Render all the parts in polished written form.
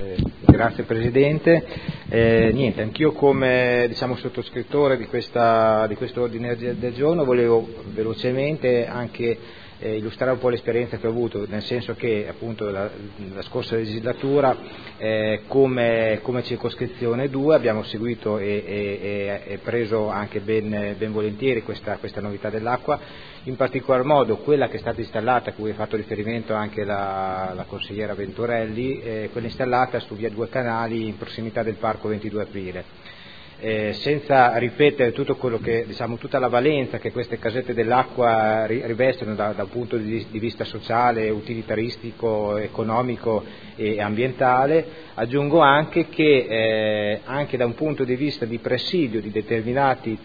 Grazie Presidente. Anch'io come sottoscrittore di questo ordine del giorno volevo velocemente anche illustrare un po' l'esperienza che ho avuto, nel senso che appunto la scorsa legislatura come circoscrizione 2 abbiamo seguito e preso anche ben volentieri questa novità dell'acqua, in particolar modo quella che è stata installata, a cui ha fatto riferimento anche la consigliera Venturelli, quella installata su via Due Canali in prossimità del Parco 22 Aprile. Senza ripetere tutto quello che tutta la valenza che queste casette dell'acqua rivestono da un punto di vista sociale, utilitaristico, economico e ambientale, aggiungo anche che anche da un punto di vista di presidio di determinati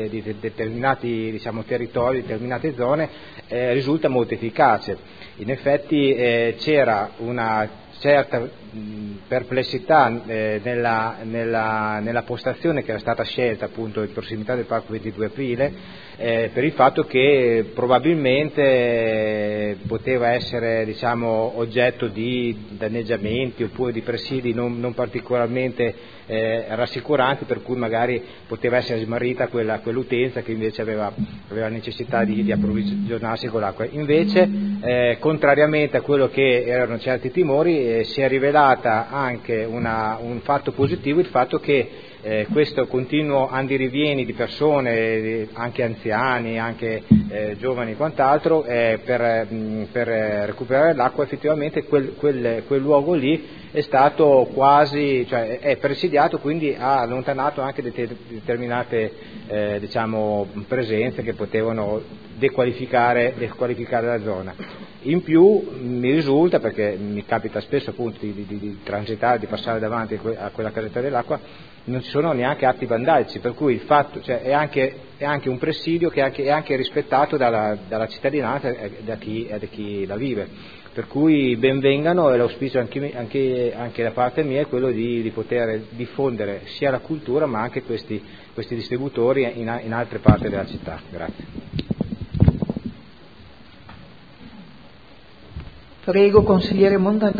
territori, determinate zone, risulta molto efficace. In effetti c'era una certa perplessità nella postazione che era stata scelta appunto in prossimità del Parco 22 Aprile per il fatto che probabilmente poteva essere oggetto di danneggiamenti oppure di presidi non particolarmente rassicuranti, per cui magari poteva essere smarrita quell'utenza che invece aveva necessità di approvvigionarsi con l'acqua. Invece contrariamente a quello che erano certi timori si è rivelata anche un fatto positivo, il fatto che questo continuo andirivieni di persone, anche anziani, anche giovani e quant'altro, per recuperare l'acqua, effettivamente quel luogo lì è stato quasi, è presidiato, quindi ha allontanato anche determinate presenze che potevano dequalificare la zona. In più mi risulta, perché mi capita spesso appunto di transitare, di passare davanti a quella casetta dell'acqua, non ci sono neanche atti vandalici, per cui il fatto è anche un presidio che è anche rispettato dalla cittadinanza e da chi la vive, per cui benvengano, e l'auspicio anche da parte mia è quello di poter diffondere sia la cultura ma anche questi distributori in altre parti della città. Grazie. Prego, consigliere Montanaro.